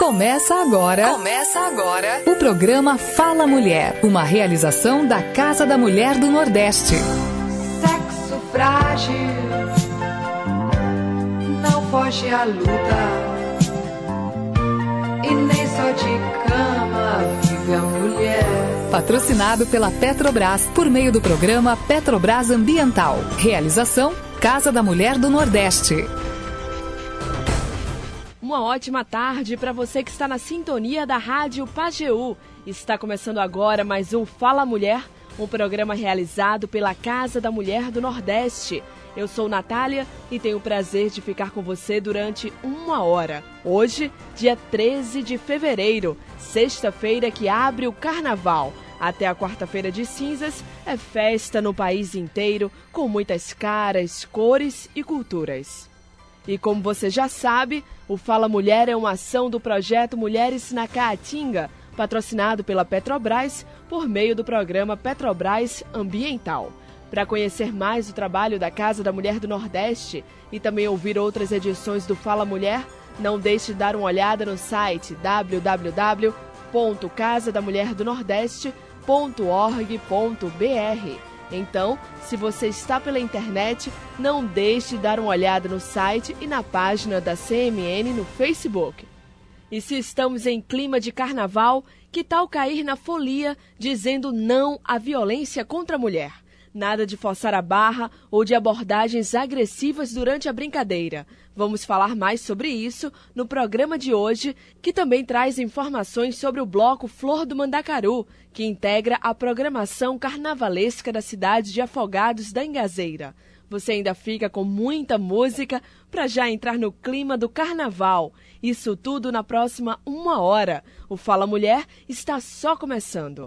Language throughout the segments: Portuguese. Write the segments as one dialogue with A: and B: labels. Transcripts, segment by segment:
A: Começa agora o programa Fala Mulher, uma realização da Casa da Mulher do Nordeste.
B: Sexo frágil, não foge à luta, e nem só de cama vive a mulher.
A: Patrocinado pela Petrobras, por meio do programa Petrobras Ambiental. Realização Casa da Mulher do Nordeste.
C: Uma ótima tarde para você que está na sintonia da Rádio Pajeú. Está começando agora mais um Fala Mulher, um programa realizado pela Casa da Mulher do Nordeste. Eu sou Natália e tenho o prazer de ficar com você durante uma hora. Hoje, dia 13 de fevereiro, sexta-feira que abre o Carnaval. Até a quarta-feira de cinzas é festa no país inteiro, com muitas caras, cores e culturas. E como você já sabe, o Fala Mulher é uma ação do projeto Mulheres na Caatinga, patrocinado pela Petrobras por meio do programa Petrobras Ambiental. Para conhecer mais o trabalho da Casa da Mulher do Nordeste e também ouvir outras edições do Fala Mulher, não deixe de dar uma olhada no site www.casadamulherdonordeste.org.br. Então, se você está pela internet, não deixe de dar uma olhada no site e na página da CMN no Facebook. E se estamos em clima de carnaval, que tal cair na folia dizendo não à violência contra a mulher? Nada de forçar a barra ou de abordagens agressivas durante a brincadeira. Vamos falar mais sobre isso no programa de hoje, que também traz informações sobre o bloco Flor do Mandacaru, que integra a programação carnavalesca da cidade de Afogados da Ingazeira. Você ainda fica com muita música para já entrar no clima do carnaval. Isso tudo na próxima uma hora. O Fala Mulher está só começando.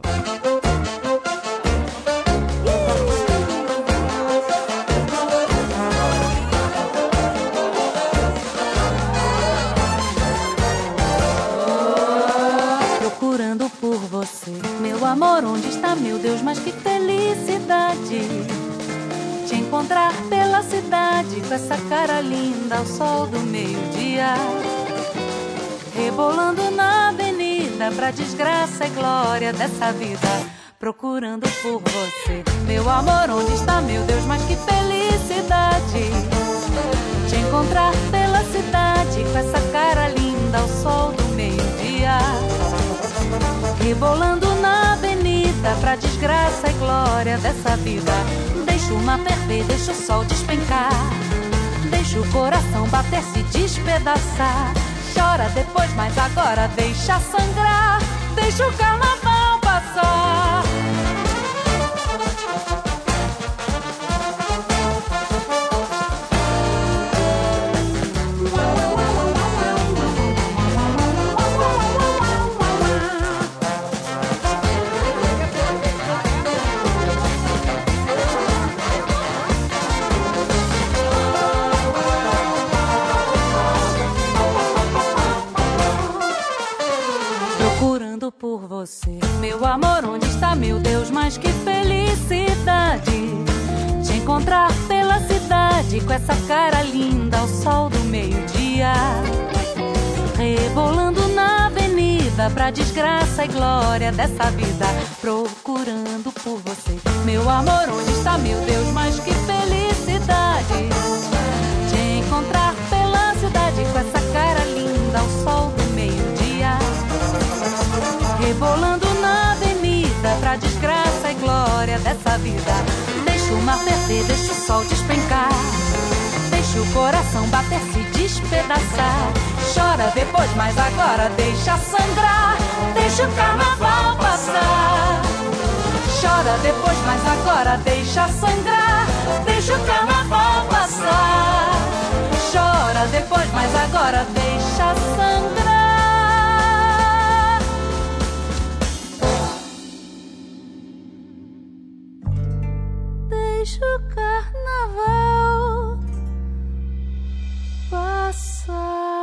D: Procurando por você, meu amor, onde está, meu Deus, mas que felicidade te encontrar pela cidade com essa cara linda ao sol do meio-dia, rebolando na avenida pra desgraça e glória dessa vida. Procurando por você, meu amor, onde está, meu Deus, mas que felicidade te encontrar pela cidade com essa cara linda ao sol do meio-dia, rebolando na avenida pra desgraça e glória dessa vida. Deixa o mar ferver, deixa o sol despencar, deixa o coração bater, se despedaçar. Chora depois, mas agora deixa sangrar, deixa o carnaval passar. Por você, meu amor, onde está, meu Deus, mas que felicidade te encontrar pela cidade com essa cara linda ao sol do meio-dia, rebolando na avenida pra desgraça e glória dessa vida. Procurando por você, meu amor, onde está, meu Deus, mas que felicidade te encontrar pela cidade com essa cara linda ao sol do meio-dia, rebolando na avenida pra desgraça e glória dessa vida. Deixa o mar ferver, deixa o sol despencar, deixa o coração bater, se despedaçar. Chora depois, mas agora deixa sangrar, deixa o carnaval passar. Chora depois, mas agora deixa sangrar, deixa o carnaval passar. Chora depois, mas agora deixa sangrar. Deixa o carnaval passar.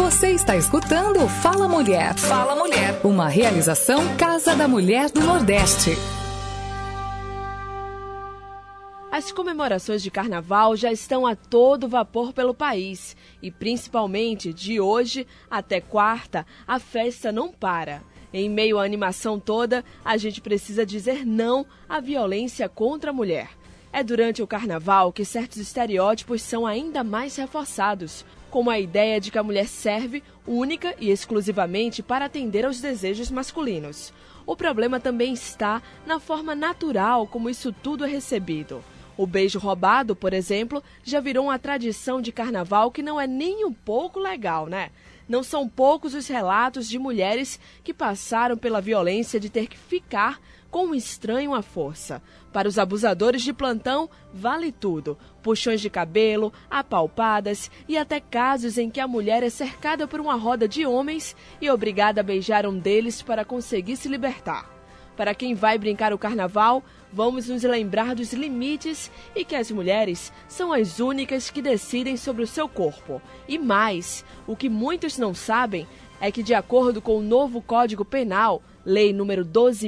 A: Você está escutando Fala Mulher. Fala Mulher. Uma realização Casa da Mulher do Nordeste.
C: As comemorações de carnaval já estão a todo vapor pelo país e, principalmente, de hoje até quarta, a festa não para. Em meio à animação toda, a gente precisa dizer não à violência contra a mulher. É durante o carnaval que certos estereótipos são ainda mais reforçados, como a ideia de que a mulher serve única e exclusivamente para atender aos desejos masculinos. O problema também está na forma natural como isso tudo é recebido. O beijo roubado, por exemplo, já virou uma tradição de carnaval que não é nem um pouco legal, né? Não são poucos os relatos de mulheres que passaram pela violência de ter que ficar com um estranho à força. Para os abusadores de plantão, vale tudo. Puxões de cabelo, apalpadas e até casos em que a mulher é cercada por uma roda de homens e obrigada a beijar um deles para conseguir se libertar. Para quem vai brincar o carnaval, vamos nos lembrar dos limites e que as mulheres são as únicas que decidem sobre o seu corpo. E mais, o que muitos não sabem é que, de acordo com o novo Código Penal, Lei número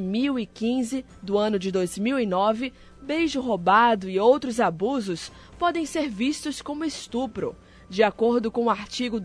C: 12.015, do ano de 2009, beijo roubado e outros abusos podem ser vistos como estupro. De acordo com o artigo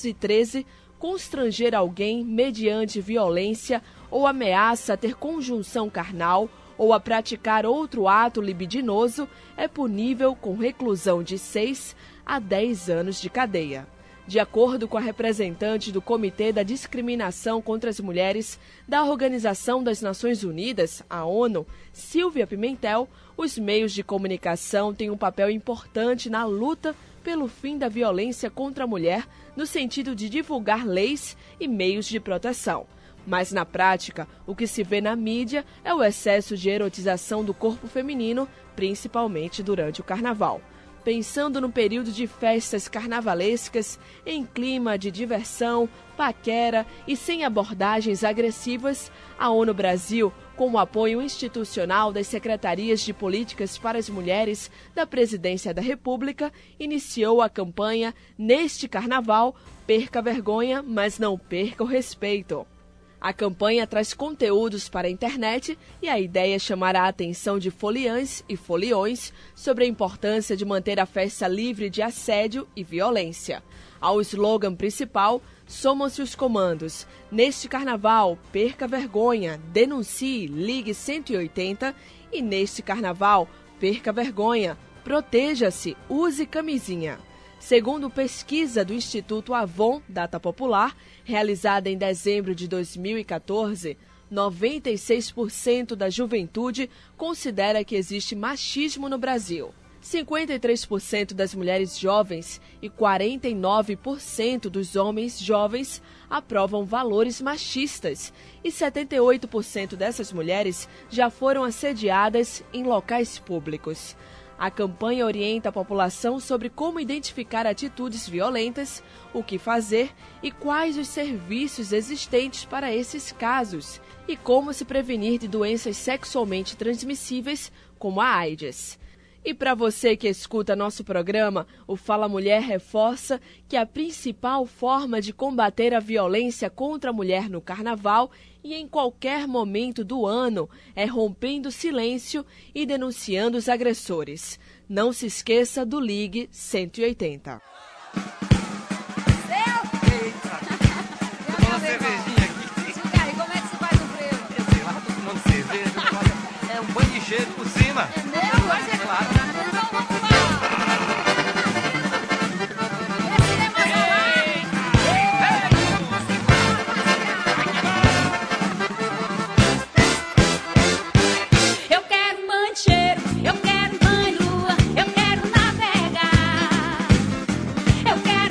C: 213, constranger alguém mediante violência ou ameaça a ter conjunção carnal ou a praticar outro ato libidinoso é punível com reclusão de 6 a 10 anos de cadeia. De acordo com a representante do Comitê da Discriminação contra as Mulheres da Organização das Nações Unidas, a ONU, Silvia Pimentel, os meios de comunicação têm um papel importante na luta pelo fim da violência contra a mulher, no sentido de divulgar leis e meios de proteção. Mas, na prática, o que se vê na mídia é o excesso de erotização do corpo feminino, principalmente durante o carnaval. Pensando no período de festas carnavalescas, em clima de diversão, paquera e sem abordagens agressivas, a ONU Brasil, com o apoio institucional das Secretarias de Políticas para as Mulheres da Presidência da República, iniciou a campanha Neste Carnaval, perca a vergonha, mas não perca o respeito. A campanha traz conteúdos para a internet e a ideia é chamar a atenção de foliãs e foliões sobre a importância de manter a festa livre de assédio e violência. Ao slogan principal, somam-se os comandos: Neste Carnaval, perca a vergonha, denuncie, ligue 180 e Neste Carnaval, perca a vergonha, proteja-se, use camisinha. Segundo pesquisa do Instituto Avon Data Popular, realizada em dezembro de 2014, 96% da juventude considera que existe machismo no Brasil. 53% das mulheres jovens e 49% dos homens jovens aprovam valores machistas e 78% dessas mulheres já foram assediadas em locais públicos. A campanha orienta a população sobre como identificar atitudes violentas, o que fazer e quais os serviços existentes para esses casos, e como se prevenir de doenças sexualmente transmissíveis, como a AIDS. E para você que escuta nosso programa, o Fala Mulher reforça que a principal forma de combater a violência contra a mulher no carnaval e em qualquer momento do ano é rompendo o silêncio e denunciando os agressores. Não se esqueça do Ligue 180.
E: Uma cervejinha aqui. Como é que você faz o freio? Sei lá, tô tomando cerveja. É um banho de cheiro por cima. Mas é claro.
F: Eu quero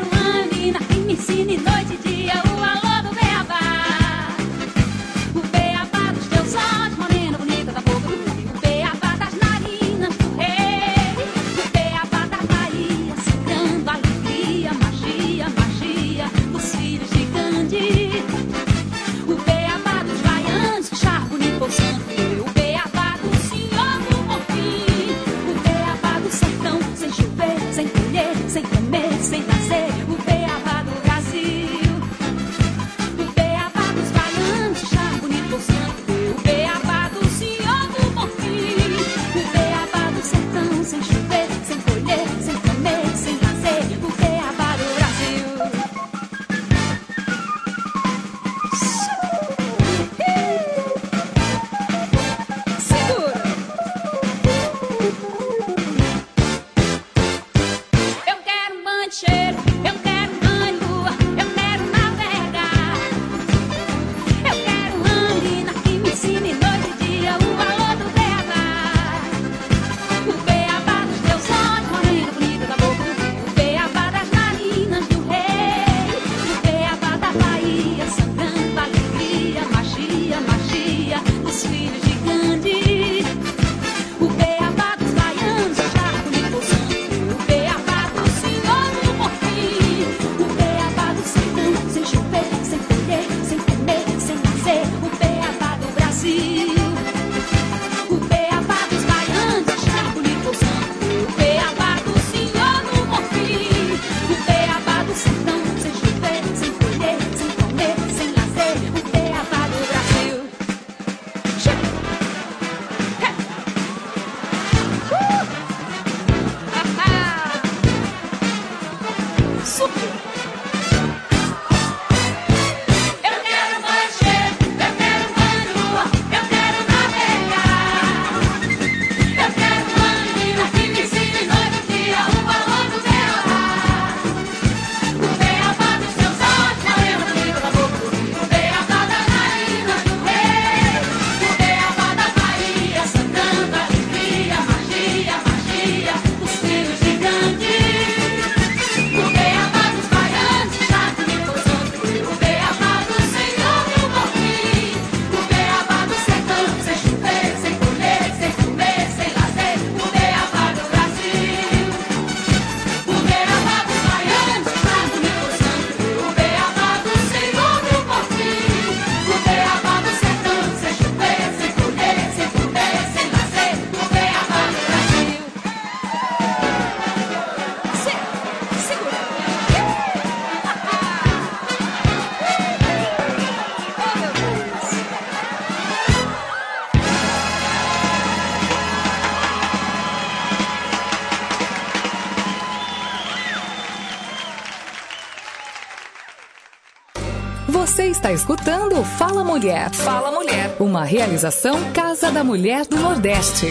A: está escutando Fala Mulher. Fala Mulher. Uma realização Casa da Mulher do Nordeste.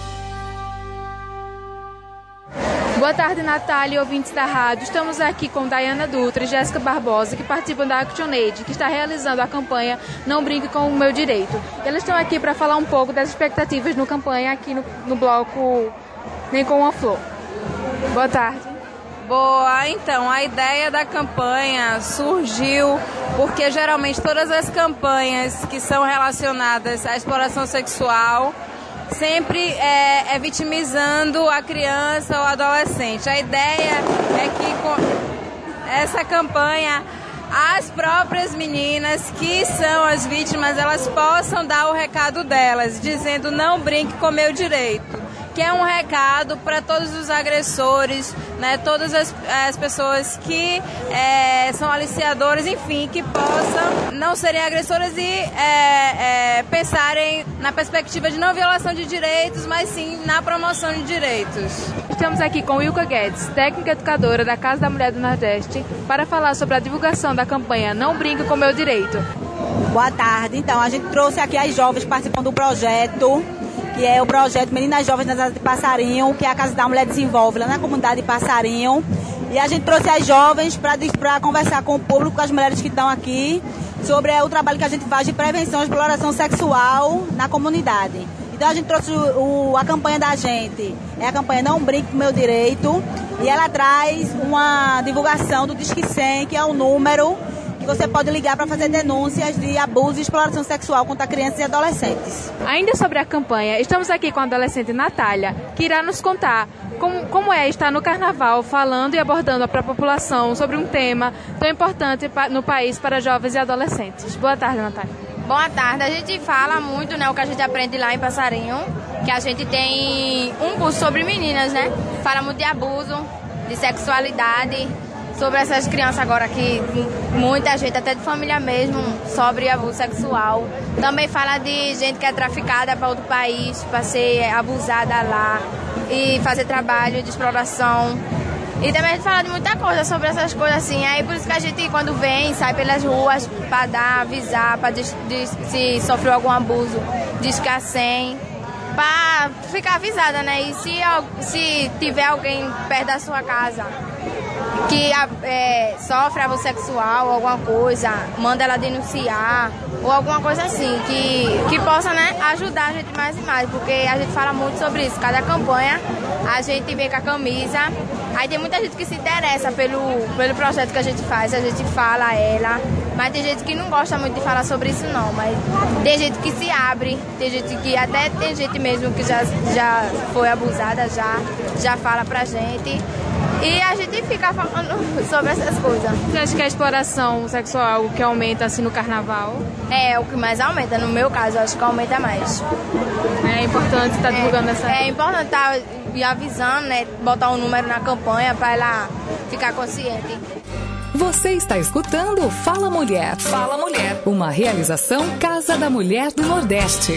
F: Boa tarde, Natália e ouvintes da rádio. Estamos aqui com Dayana Dutra e Jéssica Barbosa, que participam da ActionAid, que está realizando a campanha Não Brinque com o Meu Direito. E elas estão aqui para falar um pouco das expectativas no campanha aqui no bloco Nem com uma Flor. Boa tarde.
G: Boa, então, a ideia da campanha surgiu porque geralmente todas as campanhas que são relacionadas à exploração sexual sempre é vitimizando a criança ou adolescente. A ideia é que com essa campanha as próprias meninas que são as vítimas, elas possam dar o recado delas, dizendo não brinque com meu direito, que é um recado para todos os agressores, né, todas as pessoas que são aliciadores, enfim, que possam não serem agressoras e pensarem na perspectiva de não violação de direitos, mas sim na promoção de direitos.
F: Estamos aqui com Wilka Guedes, técnica educadora da Casa da Mulher do Nordeste, para falar sobre a divulgação da campanha Não Brinque com Meu Direito.
H: Boa tarde. Então, a gente trouxe aqui as jovens que participam do projeto, que é o projeto Meninas Jovens na Cidade de Passarinho, que a Casa da Mulher desenvolve lá na comunidade de Passarinho. E a gente trouxe as jovens para conversar com o público, com as mulheres que estão aqui, sobre o trabalho que a gente faz de prevenção à exploração sexual na comunidade. Então a gente trouxe a campanha da gente, é a campanha Não Brinque com Meu Direito, e ela traz uma divulgação do Disque 100, que é um número que você pode ligar para fazer denúncias de abuso e exploração sexual contra crianças e adolescentes.
F: Ainda sobre a campanha, estamos aqui com a adolescente Natália, que irá nos contar como é estar no carnaval falando e abordando para a população sobre um tema tão importante no país para jovens e adolescentes. Boa tarde, Natália.
I: Boa tarde. A gente fala muito, né, o que a gente aprende lá em Passarinho, que a gente tem um curso sobre meninas, né? Fala muito de abuso, de sexualidade, sobre essas crianças agora que muita gente, até de família mesmo, sofre abuso sexual. Também fala de gente que é traficada para outro país, para ser abusada lá e fazer trabalho de exploração. E também a gente fala de muita coisa sobre essas coisas assim. Aí por isso que a gente, quando vem, sai pelas ruas para avisar, para se sofreu algum abuso, diz que é 100, para ficar avisada, né? E se tiver alguém perto da sua casa que sofre abuso sexual ou alguma coisa, manda ela denunciar ou alguma coisa assim, que possa, né, ajudar a gente mais e mais, porque a gente fala muito sobre isso. Cada campanha a gente vem com a camisa, aí tem muita gente que se interessa pelo projeto que a gente faz, a gente fala ela, mas tem gente que não gosta muito de falar sobre isso não, mas tem gente que se abre, tem gente que até tem gente mesmo que já foi abusada, já fala pra gente. E a gente fica falando sobre essas coisas.
F: Você acha que a exploração sexual é algo que aumenta assim no carnaval?
I: É o que mais aumenta, no meu caso, eu acho que aumenta mais.
F: É importante estar divulgando essa...
I: É importante estar avisando, né, botar um número na campanha para ela ficar consciente.
A: Você está escutando Fala Mulher. Fala Mulher. Uma realização Casa da Mulher do Nordeste.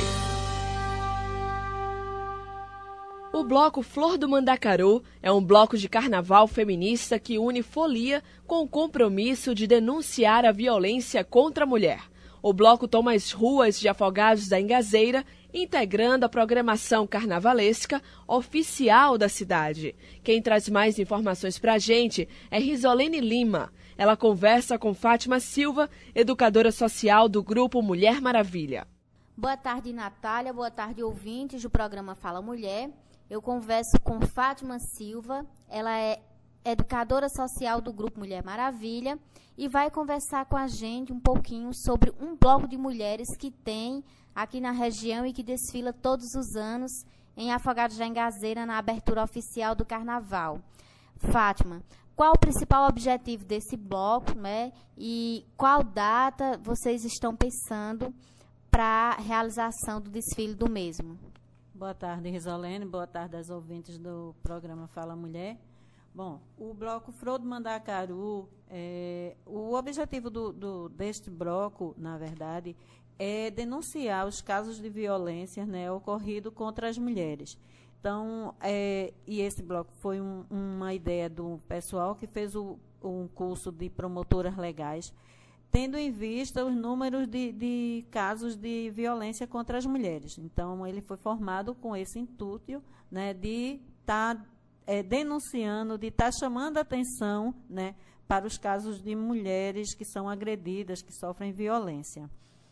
C: O bloco Flor do Mandacaru é um bloco de carnaval feminista que une folia com o compromisso de denunciar a violência contra a mulher. O bloco toma as ruas de Afogados da Ingazeira, integrando a programação carnavalesca oficial da cidade. Quem traz mais informações para a gente é Risolene Lima. Ela conversa com Fátima Silva, educadora social do grupo Mulher Maravilha.
J: Boa tarde, Natália. Boa tarde, ouvintes do programa Fala Mulher. Eu converso com Fátima Silva, ela é educadora social do Grupo Mulher Maravilha e vai conversar com a gente um pouquinho sobre um bloco de mulheres que tem aqui na região e que desfila todos os anos em Afogados da Ingazeira na abertura oficial do Carnaval. Fátima, qual o principal objetivo desse bloco, né? E qual data vocês estão pensando para a realização do desfile do mesmo?
K: Boa tarde, Risolene. Boa tarde aos ouvintes do programa Fala Mulher. Bom, o bloco Flor do Mandacaru, o objetivo deste bloco, na verdade, é denunciar os casos de violência, né, ocorrido contra as mulheres. Então, e esse bloco foi uma ideia do pessoal que fez um curso de promotoras legais. tendo em vista os números de casos de violência contra as mulheres. Então, ele foi formado com esse intuito, né, de estar denunciando, de estar chamando a atenção, né, para os casos de mulheres que são agredidas, que sofrem violência.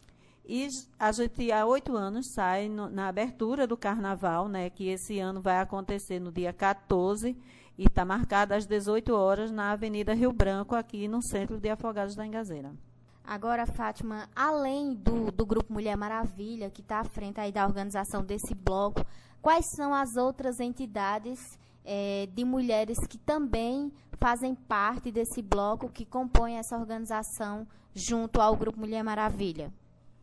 K: E a gente, há 8 anos, sai na abertura do Carnaval, né, que esse ano vai acontecer no dia 14, e está marcada às 18 horas na Avenida Rio Branco, aqui no Centro de Afogados da Engazeira.
J: Agora, Fátima, além do Grupo Mulher Maravilha, que está à frente aí da organização desse bloco, quais são as outras entidades de mulheres que também fazem parte desse bloco, que compõem essa organização junto ao Grupo Mulher Maravilha?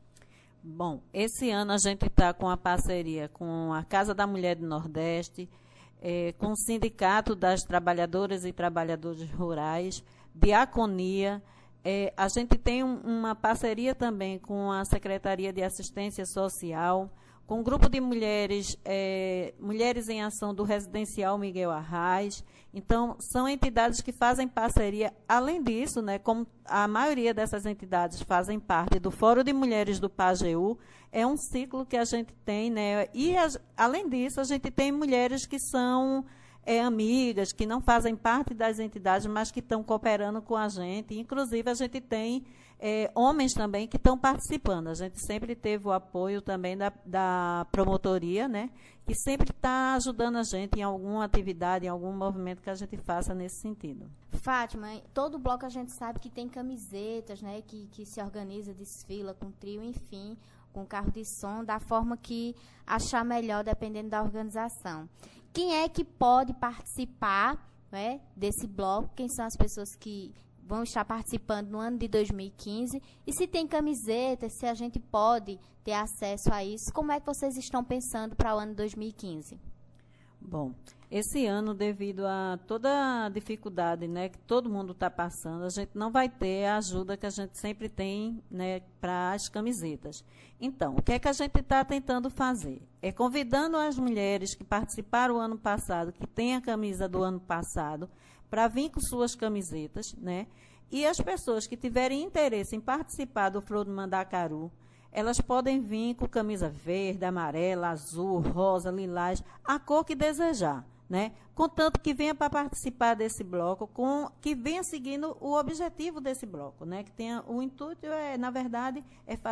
K: Bom, esse ano a gente está com a parceria com a Casa da Mulher do Nordeste, com o Sindicato das Trabalhadoras e Trabalhadores Rurais, Diaconia. A gente tem uma parceria também com a Secretaria de Assistência Social, com o grupo de mulheres, Mulheres em Ação do Residencial Miguel Arraes. Então, são entidades que fazem parceria. Além disso, né, como a maioria dessas entidades fazem parte do Fórum de Mulheres do Pajeú, é um ciclo que a gente tem, né, e, além disso, a gente tem mulheres que são amigas, que não fazem parte das entidades, mas que estão cooperando com a gente. Inclusive, a gente tem homens também que estão participando. A gente sempre teve o apoio também da promotoria, né, que sempre está ajudando a gente em alguma atividade, em algum movimento que a gente faça nesse sentido.
J: Fátima, todo bloco a gente sabe que tem camisetas, né, que se organiza, desfila com trio, enfim, com carro de som, da forma que achar melhor, dependendo da organização. Quem é que pode participar, né, desse bloco? Quem são as pessoas que vão estar participando no ano de 2015? E se tem camiseta, se a gente pode ter acesso a isso, como é que vocês estão pensando para o ano de 2015?
K: Bom, esse ano, devido a toda a dificuldade, né, que todo mundo está passando, a gente não vai ter a ajuda que a gente sempre tem, né, para as camisetas. Então, o que é que a gente está tentando fazer? É convidando as mulheres que participaram o ano passado, que têm a camisa do ano passado, para vir com suas camisetas, né? E as pessoas que tiverem interesse em participar do Flor do Mandacaru, elas podem vir com camisa verde, amarela, azul, rosa, lilás, a cor que desejar, né? Contanto que venha para participar desse bloco, que venha seguindo o objetivo desse bloco, né? Que tenha o intuito, na verdade,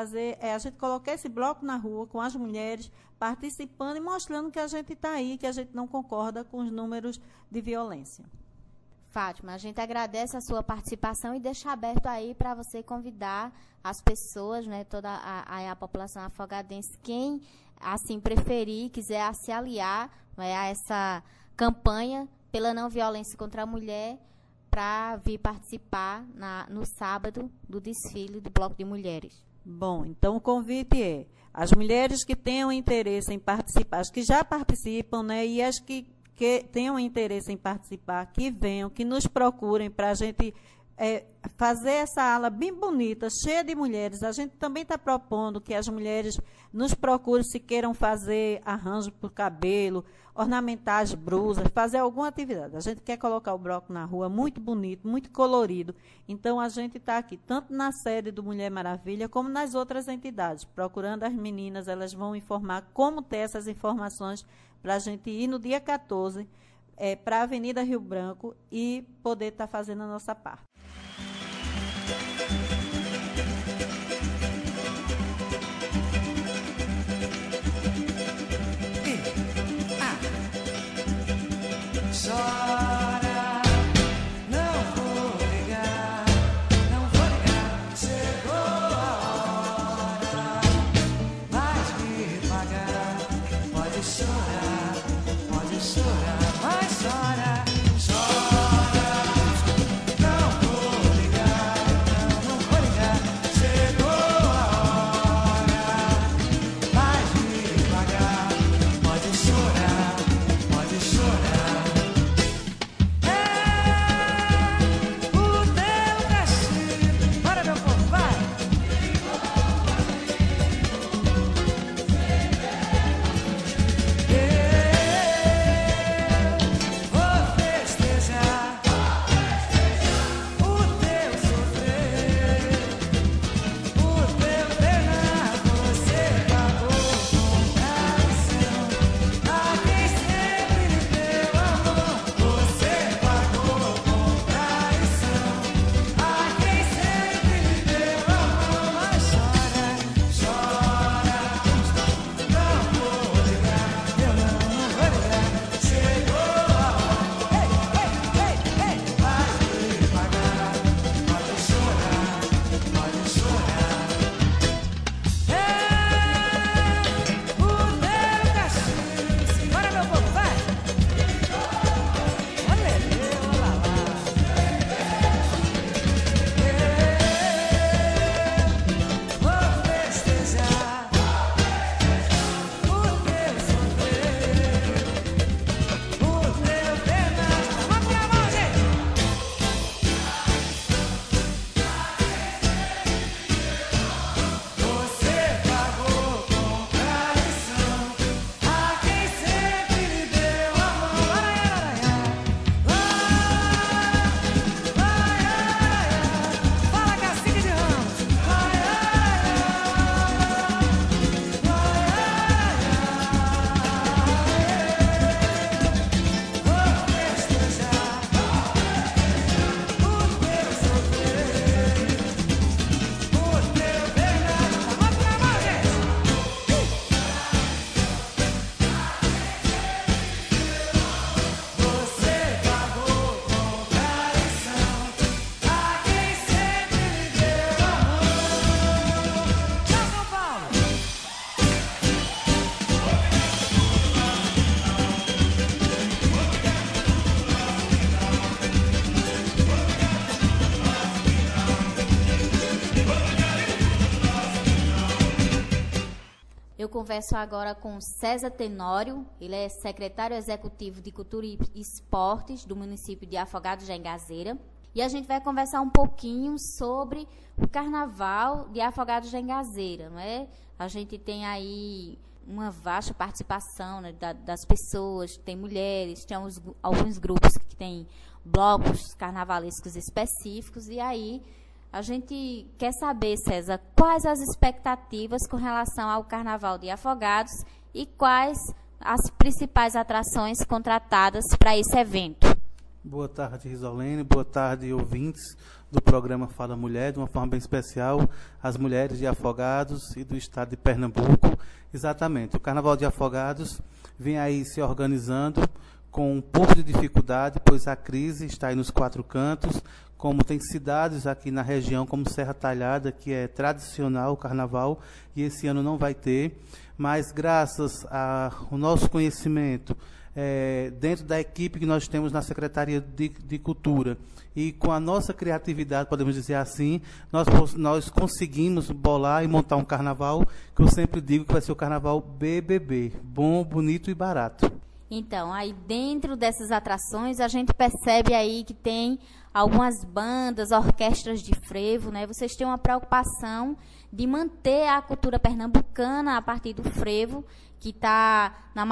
K: a gente colocar esse bloco na rua com as mulheres participando e mostrando que a gente está aí, que a gente não concorda com os números de violência.
J: Fátima, a gente agradece a sua participação e deixa aberto aí para você convidar as pessoas, né, toda a população afogadense, quem assim preferir, quiser se aliar, né, a essa campanha pela não violência contra a mulher, para vir participar no sábado do desfile do Bloco de Mulheres.
K: Bom, então o convite é as mulheres que tenham interesse em participar, as que já participam, né, e as que tenham interesse em participar, que venham, que nos procurem para a gente fazer essa ala bem bonita, cheia de mulheres. A gente também está propondo que as mulheres nos procurem se queiram fazer arranjo para o cabelo, ornamentar as brusas, fazer alguma atividade. A gente quer colocar o bloco na rua muito bonito, muito colorido. Então, a gente está aqui, tanto na sede do Mulher Maravilha, como nas outras entidades, procurando as meninas. Elas vão informar como ter essas informações para a gente ir no dia 14 para a Avenida Rio Branco e poder estar fazendo a nossa parte.
L: Chora, não vou ligar, chegou a hora, vais me pagar, pode chorar, mas chora, não vou ligar, chegou a hora, vais me pagar, pode chorar.
J: converso agora com César Tenório, ele é secretário executivo de Cultura e Esportes do município de Afogados de Engazeira. E a gente vai conversar um pouquinho sobre o Carnaval de Afogados de Engazeira, não é? A gente tem aí uma vasta participação, né, das pessoas, tem mulheres, tem alguns grupos que têm blocos carnavalescos específicos, e aí a gente quer saber, César, quais as expectativas com relação ao Carnaval de Afogados e quais as principais atrações contratadas para esse evento.
M: Boa tarde, Risolene. Boa tarde, ouvintes do programa Fala Mulher, de uma forma bem especial, as mulheres de Afogados e do estado de Pernambuco. Exatamente, o Carnaval de Afogados vem aí se organizando com um pouco de dificuldade, pois a crise está aí nos 4 cantos, como tem cidades aqui na região, como Serra Talhada, que é tradicional o Carnaval, e esse ano não vai ter, mas graças ao nosso conhecimento, dentro da equipe que nós temos na Secretaria de Cultura e com a nossa criatividade, podemos dizer assim, nós conseguimos bolar e montar um carnaval que eu sempre digo que vai ser o carnaval BBB, bom, bonito e barato.
J: Então, aí dentro dessas atrações, a gente percebe aí que tem algumas bandas, orquestras de frevo, né? Vocês têm uma preocupação de manter a cultura pernambucana a partir do frevo, que está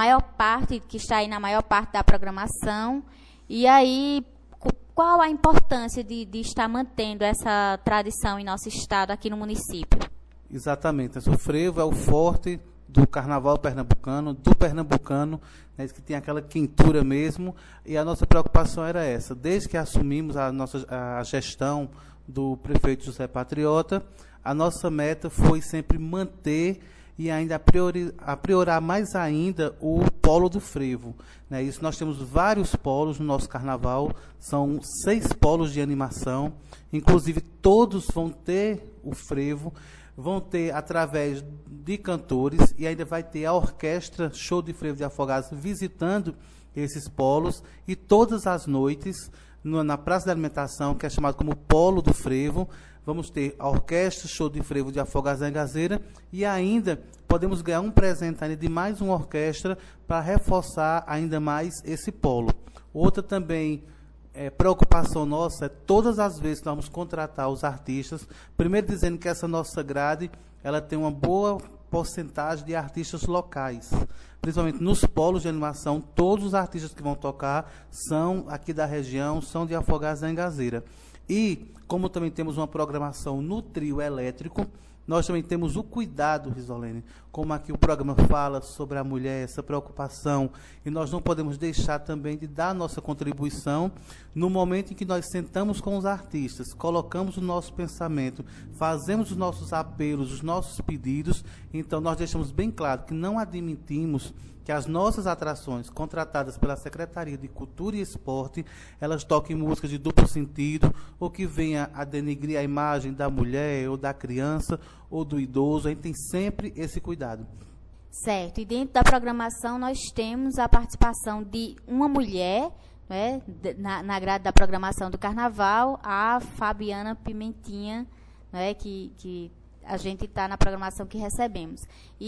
J: que está aí na maior parte da programação. E aí, qual a importância de estar mantendo essa tradição em nosso estado, aqui no município?
M: Exatamente. O frevo é o forte do carnaval pernambucano, do pernambucano, né, que tem aquela quentura mesmo, e a nossa preocupação era essa. Desde que assumimos a gestão do prefeito José Patriota, a nossa meta foi sempre manter e ainda apriorar mais ainda o polo do frevo, né? Isso, nós temos vários polos no nosso carnaval, são 6 polos de animação, inclusive todos vão ter o frevo, vão ter através de cantores, e ainda vai ter a orquestra Show de Frevo de Afogados visitando esses polos, e todas as noites, na Praça da Alimentação, que é chamado como Polo do Frevo, vamos ter a orquestra Show de Frevo de Afogados da Engazeira, e ainda podemos ganhar um presente ainda de mais uma orquestra para reforçar ainda mais esse polo. Outra também preocupação nossa é todas as vezes que nós vamos contratar os artistas, primeiro dizendo que essa nossa grade ela tem uma boa porcentagem de artistas locais, principalmente nos polos de animação. Todos os artistas que vão tocar são aqui da região, são de Afogados da Engazeira. E, como também temos uma programação no trio elétrico, nós também temos o cuidado, Risolene, como aqui o programa fala sobre a mulher, essa preocupação, e nós não podemos deixar também de dar nossa contribuição no momento em que nós sentamos com os artistas, colocamos o nosso pensamento, fazemos os nossos apelos, os nossos pedidos. Então nós deixamos bem claro que não admitimos que as nossas atrações contratadas pela Secretaria de Cultura e Esporte, elas toquem músicas de duplo sentido, ou que venha a denegrir a imagem da mulher, ou da criança, ou do idoso. A gente tem sempre esse cuidado.
J: Certo. E dentro da programação nós temos a participação de uma mulher, né, na grade da programação do Carnaval, a Fabiana Pimentinha, né, que a gente está na programação que recebemos.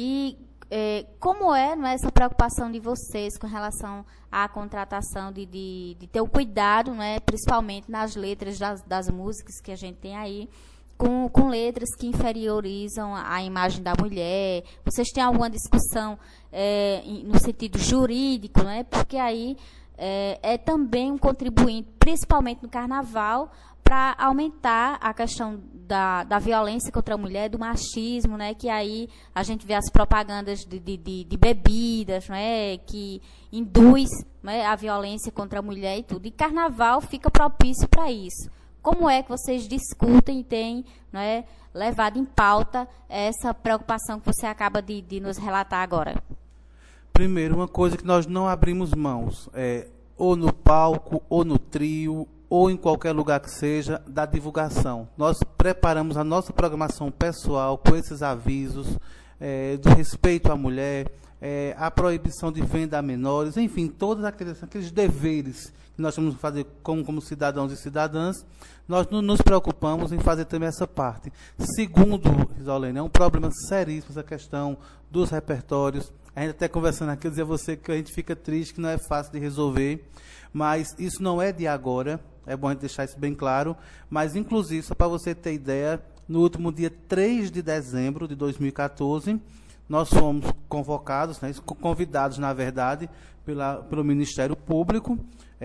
J: E como não é essa preocupação de vocês com relação à contratação de ter o cuidado, né, principalmente nas letras das músicas que a gente tem aí, com letras que inferiorizam a imagem da mulher? Vocês têm alguma discussão no sentido jurídico, né? Porque aí é também um contribuinte, principalmente no Carnaval, para aumentar a questão da violência contra a mulher, do machismo, né? Que aí a gente vê as propagandas de bebidas, né? Que induz, né, a violência contra a mulher e tudo. E Carnaval fica propício para isso. Como é que vocês discutem e têm, né, levado em pauta essa preocupação que você acaba de nos relatar agora?
M: Primeiro, uma coisa que nós não abrimos mãos, ou no palco, ou no trio, ou em qualquer lugar que seja, da divulgação. Nós preparamos a nossa programação pessoal com esses avisos de respeito à mulher, a proibição de venda a menores, enfim, todos aqueles deveres que nós temos que fazer como cidadãos e cidadãs, nós não nos preocupamos em fazer também essa parte. Segundo, Risolene, é um problema seríssimo essa questão dos repertórios. A gente até conversando aqui, eu dizia a você que a gente fica triste, que não é fácil de resolver, mas isso não é de agora, é bom a gente deixar isso bem claro, mas inclusive, só para você ter ideia, no último dia 3 de dezembro de 2014, nós fomos convocados, né, convidados, na verdade, pelo Ministério Público,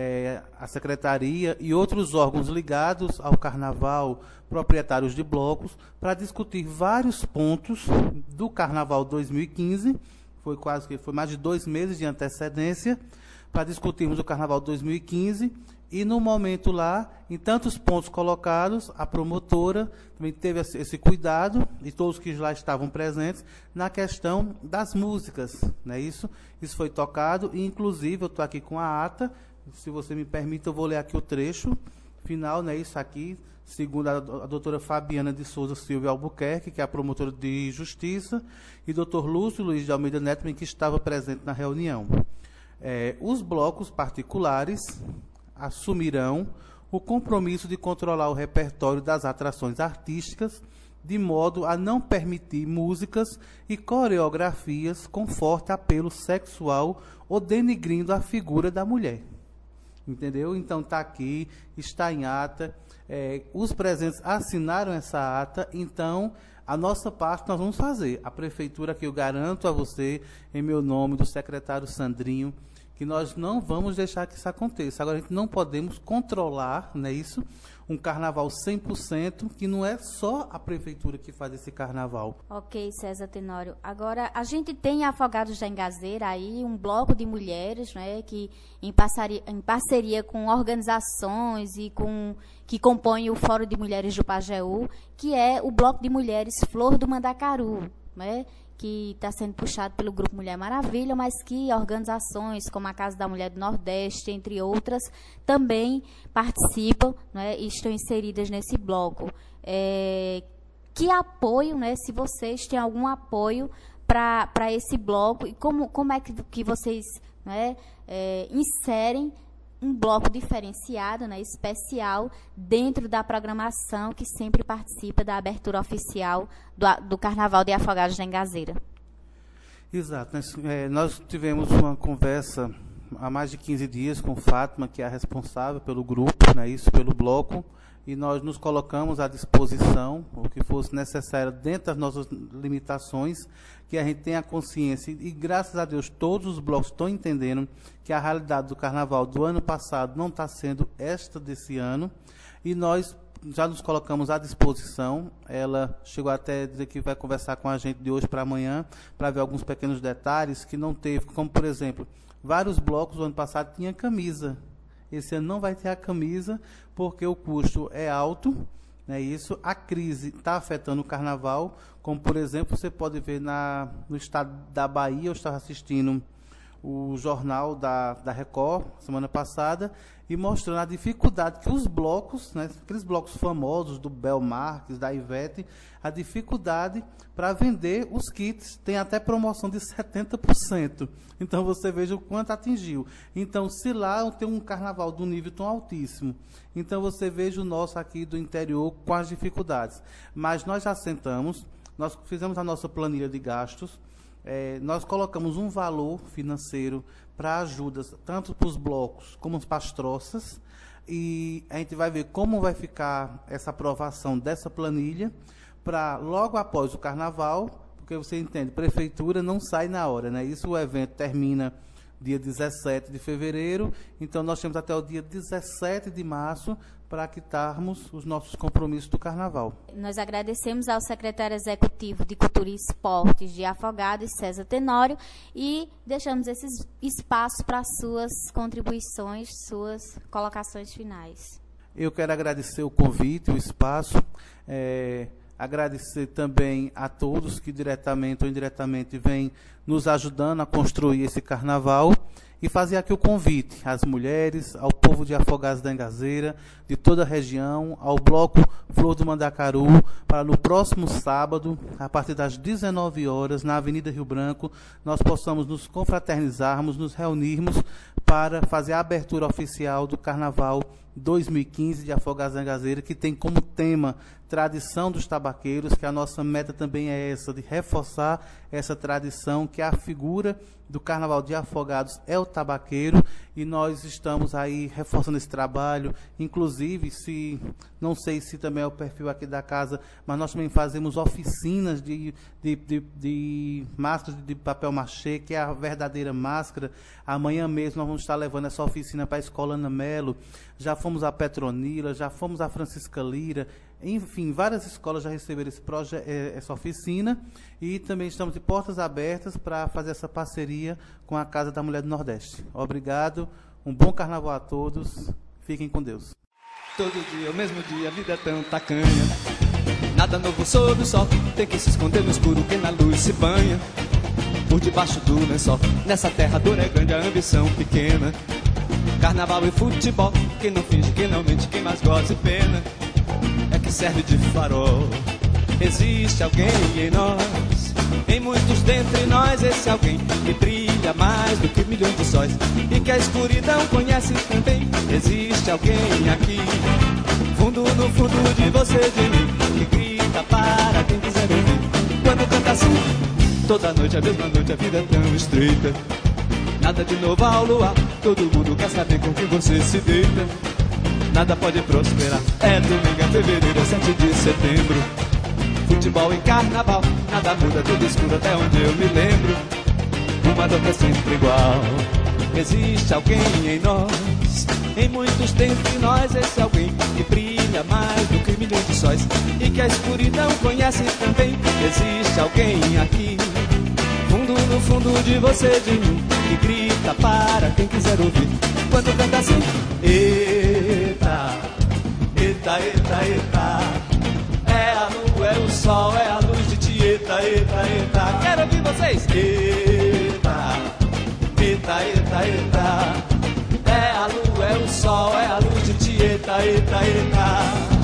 M: a Secretaria e outros órgãos ligados ao Carnaval, proprietários de blocos, para discutir vários pontos do Carnaval 2015, foi mais de 2 meses de antecedência, para discutirmos o Carnaval 2015, e no momento lá, em tantos pontos colocados, a promotora também teve esse cuidado, e todos que lá estavam presentes, na questão das músicas, não é isso? Isso foi tocado, e inclusive eu estou aqui com a ata, se você me permite, eu vou ler aqui o trecho final, né? Isso aqui, segundo a doutora Fabiana de Souza Silva Albuquerque, que é a promotora de Justiça, e doutor Lúcio Luiz de Almeida Neto, que estava presente na reunião. Os blocos particulares assumirão o compromisso de controlar o repertório das atrações artísticas, de modo a não permitir músicas e coreografias com forte apelo sexual ou denigrindo a figura da mulher. Entendeu? Então está aqui, está em ata, os presentes assinaram essa ata, então a nossa parte nós vamos fazer. A prefeitura, que eu garanto a você, em meu nome, do secretário Sandrinho, que nós não vamos deixar que isso aconteça. Agora, a gente não podemos controlar, não é isso? Um carnaval 100%, que não é só a prefeitura que faz esse carnaval.
J: Ok, César Tenório. Agora, a gente tem Afogados da Engazeira aí, um bloco de mulheres, né, que em parceria com organizações e que compõem o Fórum de Mulheres do Pajeú, que é o Bloco de Mulheres Flor do Mandacaru, né, que está sendo puxado pelo Grupo Mulher Maravilha, mas que organizações como a Casa da Mulher do Nordeste, entre outras, também participam, né, e estão inseridas nesse bloco. Que apoio, né, se vocês têm algum apoio para esse bloco, e como é que vocês, né, inserem um bloco diferenciado, né, especial, dentro da programação que sempre participa da abertura oficial do Carnaval de Afogados da Engazeira.
M: Exato. Nós tivemos uma conversa há mais de 15 dias com Fátima, que é a responsável pelo grupo, né, isso, pelo bloco, e nós nos colocamos à disposição, o que fosse necessário, dentro das nossas limitações, que a gente tenha consciência, e graças a Deus todos os blocos estão entendendo que a realidade do carnaval do ano passado não está sendo esta desse ano, e nós já nos colocamos à disposição. Ela chegou até a dizer que vai conversar com a gente de hoje para amanhã, para ver alguns pequenos detalhes que não teve, como, por exemplo, vários blocos do ano passado tinham camisa. Esse ano não vai ter a camisa, porque o custo é alto, né? Isso, a crise está afetando o carnaval, como, por exemplo, você pode ver no estado da Bahia. Eu estava assistindo o jornal da Record, semana passada, e mostrando a dificuldade que os blocos, né, aqueles blocos famosos do Bel Marques, da Ivete, a dificuldade para vender os kits. Tem até promoção de 70%. Então, você veja o quanto atingiu. Então, se lá tem um carnaval de um nível tão altíssimo, então você veja o nosso aqui do interior com as dificuldades. Mas nós já sentamos, nós fizemos a nossa planilha de gastos, nós colocamos um valor financeiro para ajudas, tanto para os blocos como para as troças, e a gente vai ver como vai ficar essa aprovação dessa planilha, para logo após o carnaval, porque você entende, prefeitura não sai na hora, né? Isso, o evento termina dia 17 de fevereiro, então nós temos até o dia 17 de março para quitarmos os nossos compromissos do carnaval.
J: Nós agradecemos ao secretário executivo de Cultura e Esportes de Afogados, César Tenório, e deixamos esse espaço para suas contribuições, suas colocações finais.
M: Eu quero agradecer o convite, o espaço, agradecer também a todos que diretamente ou indiretamente vêm nos ajudando a construir esse carnaval, E fazer aqui o convite às mulheres, ao povo de Afogados da Engazeira, de toda a região, ao Bloco Flor do Mandacaru, para no próximo sábado, a partir das 19 horas, na Avenida Rio Branco, nós possamos nos confraternizarmos, nos reunirmos para fazer a abertura oficial do Carnaval 2015 de Afogados da Engazeira, que tem como tema tradição dos tabaqueiros, que a nossa meta também é essa, de reforçar essa tradição, que a figura do Carnaval de Afogados é o tabaqueiro, e nós estamos aí reforçando esse trabalho, inclusive, não sei se também é o perfil aqui da casa, mas nós também fazemos oficinas de máscaras de papel machê, que é a verdadeira máscara. Amanhã mesmo nós vamos estar levando essa oficina para a Escola Ana Melo, já fomos a Petronila, já fomos a Francisca Lira, enfim, várias escolas já receberam essa oficina, e também estamos de portas abertas para fazer essa parceria com a Casa da Mulher do Nordeste. Obrigado, um bom carnaval a todos, fiquem com Deus.
N: Todo dia, o mesmo dia, a vida é tão tacanha. Nada novo sob o sol, tem que se esconder no escuro que na luz se banha. Por debaixo do lençol, nessa terra a dor é grande, a ambição pequena. Carnaval e futebol, quem não finge, quem não mente, quem mais goza e pena é que serve de farol. Existe alguém em nós, em muitos dentre nós, esse alguém que brilha mais do que milhões de sóis e que a escuridão conhece também. Existe alguém aqui, fundo no fundo de você, de mim, que grita para quem quiser ouvir. Quando canta assim, toda noite, a mesma noite, a vida é tão estreita. Nada de novo ao luar, todo mundo quer saber com quem você se deita. Nada pode prosperar, é domingo, é fevereiro, é 7 de setembro. Futebol e carnaval, nada muda, tudo escuro até onde eu me lembro. Uma dor é sempre igual. Existe alguém em nós, em muitos dentre nós, esse alguém que brilha mais do que milhões de sóis e que a escuridão conhece também. Existe alguém aqui, fundo no fundo de você, de mim, que grita para quem quiser ouvir. Quando canta assim, eita, eita, eita, eita. É a lua, é o sol, é a luz de Tieta, eita, eita. Quero ouvir vocês. Eita, eita, eita, eita. É a lua, é o sol, é a luz de Tieta, eita, eita.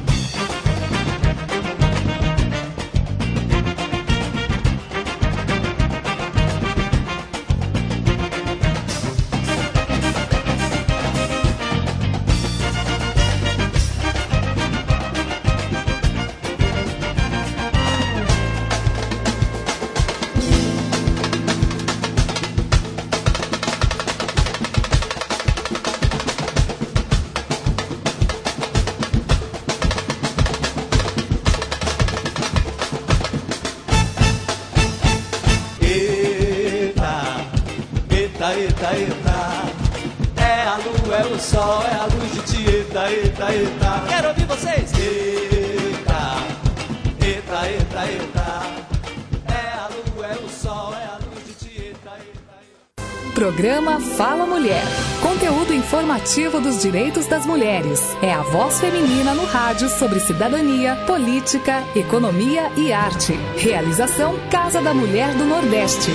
N: Eita, eita, é a lua, é o sol, é a luz de Tieta, eita, eita. Quero ouvir vocês. Eita, eita, eita, eita, é a lua, é o sol, é a luz de Tieta, eita.
A: Programa Fala Mulher. Conteúdo informativo dos direitos das mulheres. É a voz feminina no rádio sobre cidadania, política, economia e arte. Realização Casa da Mulher do Nordeste.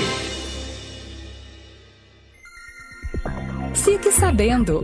A: Fique sabendo.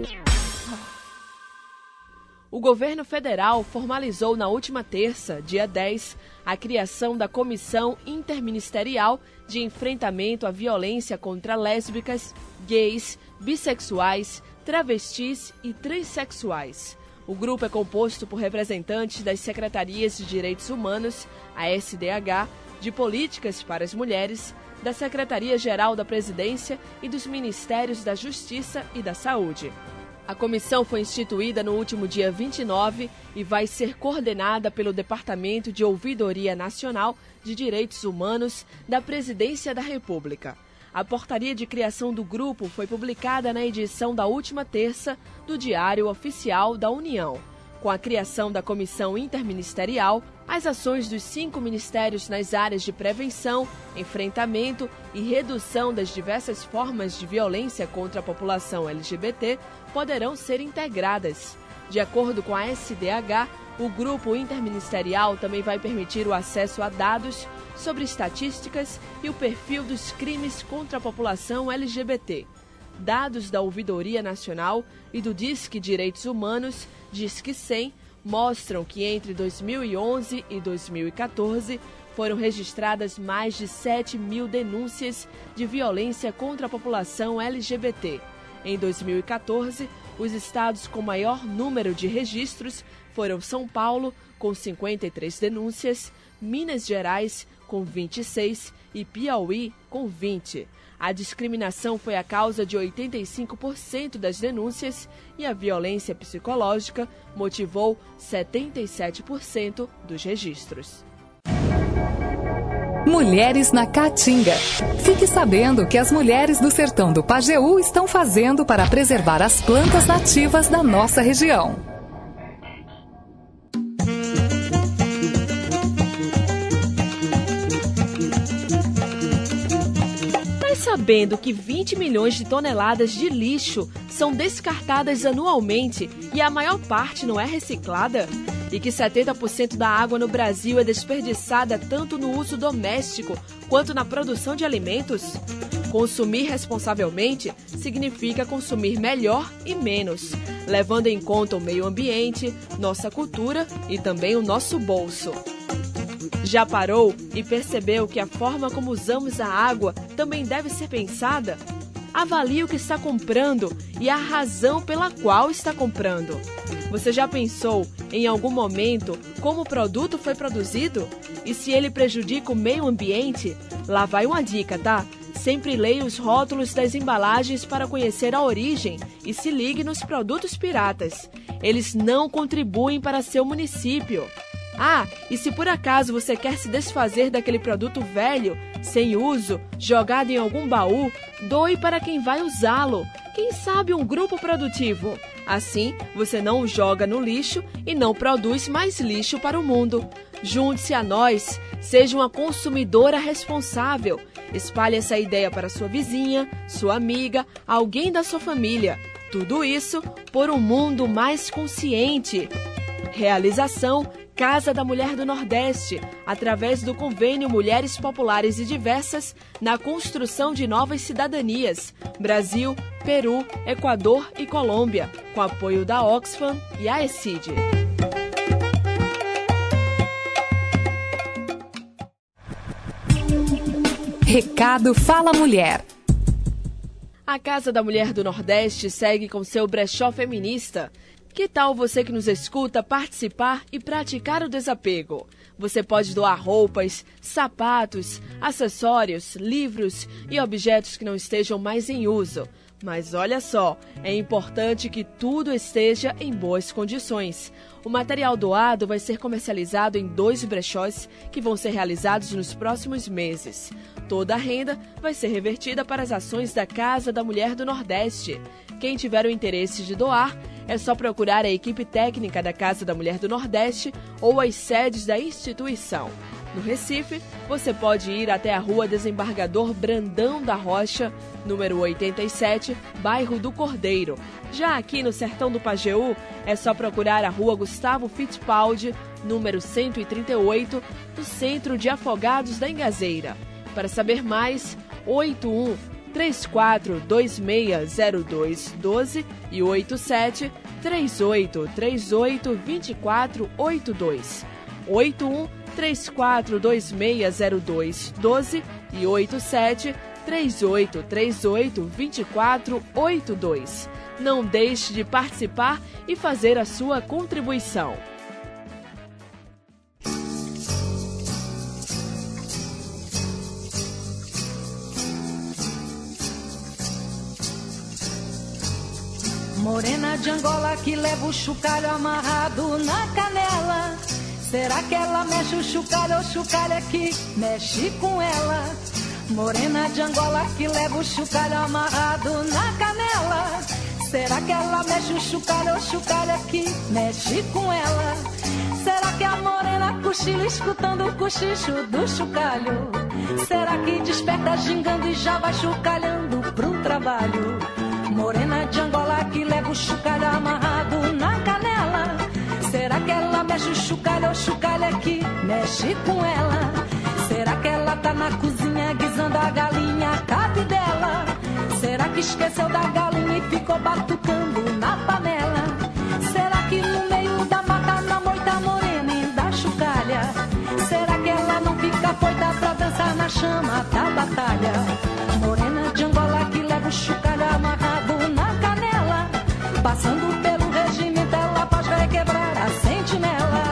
C: O governo federal formalizou na última terça, dia 10, a criação da Comissão Interministerial de Enfrentamento à Violência contra Lésbicas, Gays, Bissexuais, Travestis e Transsexuais. O grupo é composto por representantes das Secretarias de Direitos Humanos, a SDH, de Políticas para as Mulheres, da Secretaria-Geral da Presidência e dos Ministérios da Justiça e da Saúde. A comissão foi instituída no último dia 29 e vai ser coordenada pelo Departamento de Ouvidoria Nacional de Direitos Humanos da Presidência da República. A portaria de criação do grupo foi publicada na edição da última terça do Diário Oficial da União. Com a criação da Comissão Interministerial, as ações dos 5 ministérios nas áreas de prevenção, enfrentamento e redução das diversas formas de violência contra a população LGBT poderão ser integradas. De acordo com a SDH, o grupo interministerial também vai permitir o acesso a dados sobre estatísticas e o perfil dos crimes contra a população LGBT. dados da Ouvidoria Nacional e do Disque Direitos Humanos, Disque 100, mostram que entre 2011 e 2014 foram registradas mais de 7 mil denúncias de violência contra a população LGBT. Em 2014, os estados com maior número de registros foram São Paulo, com 53 denúncias, Minas Gerais, com 26 e Piauí, com 20. A discriminação foi a causa de 85% das denúncias e a violência psicológica motivou 77% dos registros.
A: Mulheres na Caatinga. Fique sabendo o que as mulheres do sertão do Pajeú estão fazendo para preservar as plantas nativas da nossa região.
C: Sabendo que 20 milhões de toneladas de lixo são descartadas anualmente e a maior parte não é reciclada? E que 70% da água no Brasil é desperdiçada tanto no uso doméstico quanto na produção de alimentos? Consumir responsavelmente significa consumir melhor e menos, levando em conta o meio ambiente, nossa cultura e também o nosso bolso. Já parou e percebeu que a forma como usamos a água também deve ser pensada? Avalie o que está comprando e a razão pela qual está comprando. Você já pensou, em algum momento, como o produto foi produzido? E se ele prejudica o meio ambiente? Lá vai uma dica, tá? Sempre leia os rótulos das embalagens para conhecer a origem e se ligue nos produtos piratas. Eles não contribuem para seu município. Ah, e se por acaso você quer se desfazer daquele produto velho, sem uso, jogado em algum baú, doe para quem vai usá-lo. Quem sabe um grupo produtivo. Assim, você não o joga no lixo e não produz mais lixo para o mundo. Junte-se a nós, seja uma consumidora responsável. Espalhe essa ideia para sua vizinha, sua amiga, alguém da sua família. Tudo isso por um mundo mais consciente. Realização Casa da Mulher do Nordeste, através do convênio Mulheres Populares e Diversas na construção de novas cidadanias, Brasil, Peru, Equador e Colômbia, com apoio da Oxfam e a ECID.
A: Recado Fala Mulher.
C: A Casa da Mulher do Nordeste segue com seu brechó feminista. Que tal você que nos escuta participar e praticar o desapego? Você pode doar roupas, sapatos, acessórios, livros e objetos que não estejam mais em uso. Mas olha só, é importante que tudo esteja em boas condições. O material doado vai ser comercializado em 2 brechós que vão ser realizados nos próximos meses. Toda a renda vai ser revertida para as ações da Casa da Mulher do Nordeste. Quem tiver o interesse de doar, é só procurar a equipe técnica da Casa da Mulher do Nordeste ou as sedes da instituição. No Recife, você pode ir até a Rua Desembargador Brandão da Rocha, número 87, bairro do Cordeiro. Já aqui no Sertão do Pajeú, é só procurar a Rua Gustavo Fittipaldi, número 138, no centro de Afogados da Engazeira. Para saber mais, 81-34260212 e 87-3838-2482. 81-34260212 e 87-3838-2482. Não deixe de participar e fazer a sua contribuição.
D: Morena de Angola que leva o chocalho amarrado na canela. Será que ela mexe o chocalho ou o chocalho é que mexe com ela? Morena de Angola que leva o chocalho amarrado na canela. Será que ela mexe o chocalho ou o chocalho é que mexe com ela? Será que a morena cochila escutando o cochicho do chocalho? Será que desperta gingando e já vai chocalhando pro trabalho? Morena de Angola que leva o chocalho amarrado na canela. Será que ela mexe o chocalho ou o chocalho é que mexe com ela? Será que ela tá na cozinha guisando a galinha a cabe dela? Será que esqueceu da galinha e ficou batucando na panela? Será que no meio da mata, na moita morena e da chocalha? Será que ela não fica foita pra dançar na chama da batalha? Morena de Angola que leva o chocalho amarrado na canela. Passando pelo regimento, ela pode vai quebrar a sentinela.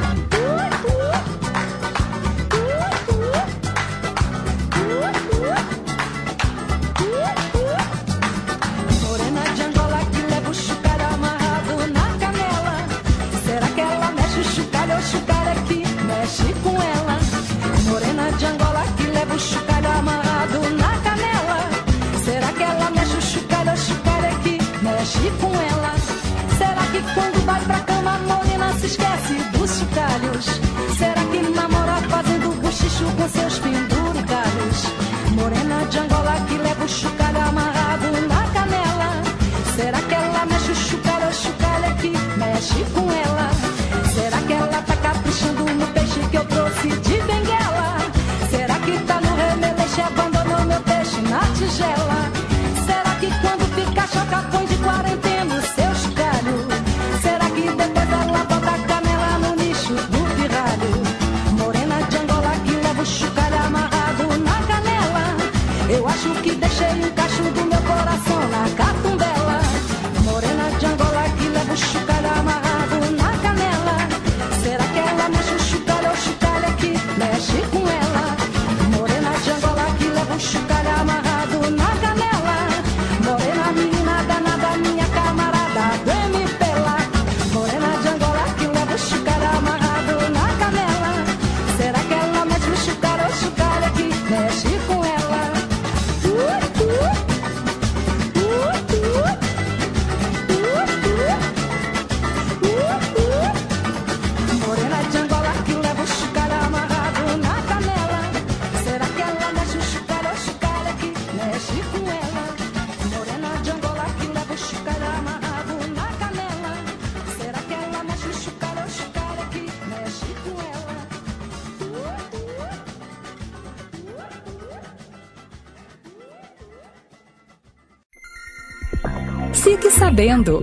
D: Morena de Angola que leva o chocalho amarrado na canela. Será que ela mexe o chocalho ou o chocalho é que mexe com ela? Morena de Angola que leva o chocalho amarrado na canela. Será que ela mexe o chocalho ou o chocalho é que mexe com ela? Será que quando vai pra cama a morena se esquece dos chocalhos? Será que namora fazendo bochicho com seus penduricalhos? Morena de Angola que leva o chocalho amarrado na canela. Será que ela mexe o chocalho ou o chocalho é que mexe com ela? Será que ela tá caprichando no peixe que eu trouxe de Benguela? Será que tá no remeleixo e abandonou meu peixe na tigela? Será que quando fica choca põe de quarentena o seu chocalho? Será que depois ela bota a canela no nicho do pirralho? Morena de Angola que leva o chocalho amarrado na canela. Eu acho que deixei um cacho do meu coração na catumbela. Morena de Angola que leva o chocalho amarrado na canela. Será que ela mexe o chocalho ou o chocalho é que mexe com ela? Morena de Angola que leva o chocalho amarrado na canela. Morena menina danada, minha camarada, vem me pela. Morena de Angola que leva o chocalho amarrado na canela. Será que ela mexe o chocalho ou o chocalho é que mexe com ela? Morena de Angola que leva o chocalho amarrado na canela. Será que ela mexe o chocalho ou o chocalho é que mexe com ela? Morena de Angola que leva o chocalho amarrado na canela. Será que ela mexe o chocalho ou o chocalho é que mexe com ela?
A: Fique sabendo.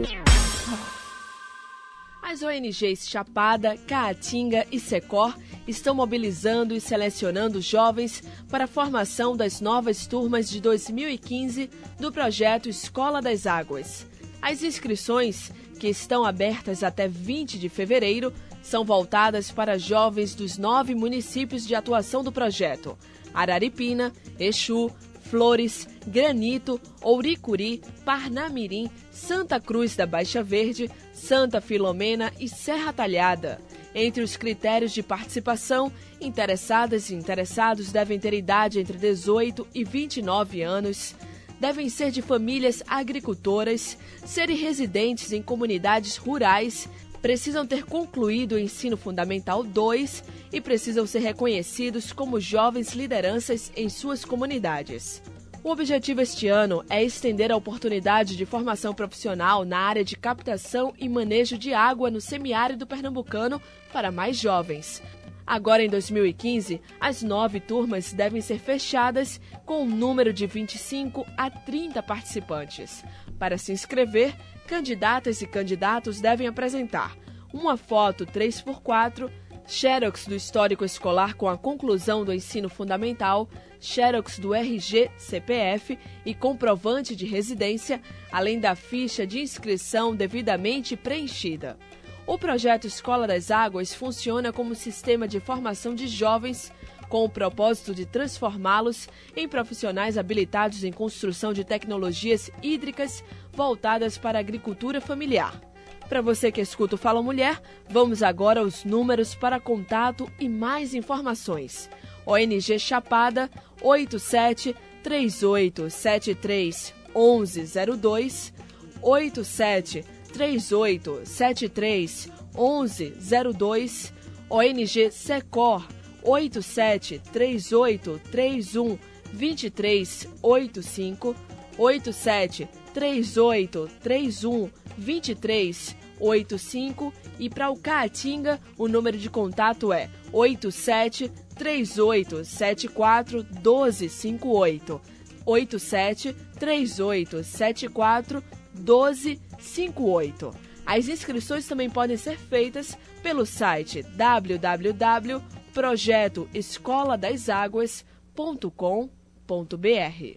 C: As ONGs Chapada, Caatinga e Secor estão mobilizando e selecionando jovens para a formação das novas turmas de 2015 do projeto Escola das Águas. As inscrições, que estão abertas até 20 de fevereiro, são voltadas para jovens dos 9 municípios de atuação do projeto: Araripina, Exu, Flores, Granito, Ouricuri, Parnamirim, Santa Cruz da Baixa Verde, Santa Filomena e Serra Talhada. Entre os critérios de participação, interessadas e interessados devem ter idade entre 18 e 29 anos, devem ser de famílias agricultoras, serem residentes em comunidades rurais, precisam ter concluído o ensino fundamental 2 e precisam ser reconhecidos como jovens lideranças em suas comunidades. O objetivo este ano é estender a oportunidade de formação profissional na área de captação e manejo de água no semiárido pernambucano para mais jovens. Agora, em 2015, as 9 turmas devem ser fechadas com um número de 25 a 30 participantes. Para se inscrever, candidatas e candidatos devem apresentar uma foto 3x4, xerox do histórico escolar com a conclusão do ensino fundamental, xerox do RG, CPF e comprovante de residência, além da ficha de inscrição devidamente preenchida. O projeto Escola das Águas funciona como sistema de formação de jovens com o propósito de transformá-los em profissionais habilitados em construção de tecnologias hídricas voltadas para a agricultura familiar. Para você que escuta o Fala Mulher, vamos agora aos números para contato e mais informações. ONG Chapada 87 3873 1102, 87 3873 1102, ONG Secor 87 3831 2385, 87 3831 2385 e para o Caatinga o número de contato é 87 3874 1258. 8738741258. As inscrições também podem ser feitas pelo site www.projetoescoladasaguas.com.br.